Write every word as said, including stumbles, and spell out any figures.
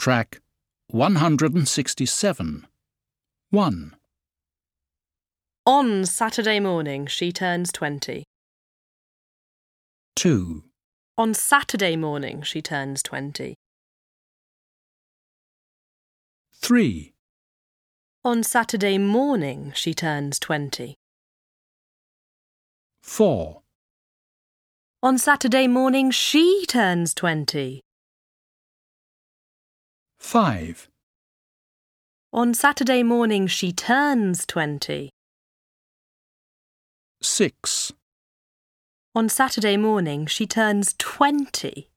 Track one hundred sixty-seven. one. On Saturday morning, she turns twenty. two. On Saturday morning, she turns twenty. three. On Saturday morning, she turns twenty. four. On Saturday morning, she turns twenty. five. On Saturday morning, she turns twenty. six. On Saturday morning, she turns twenty.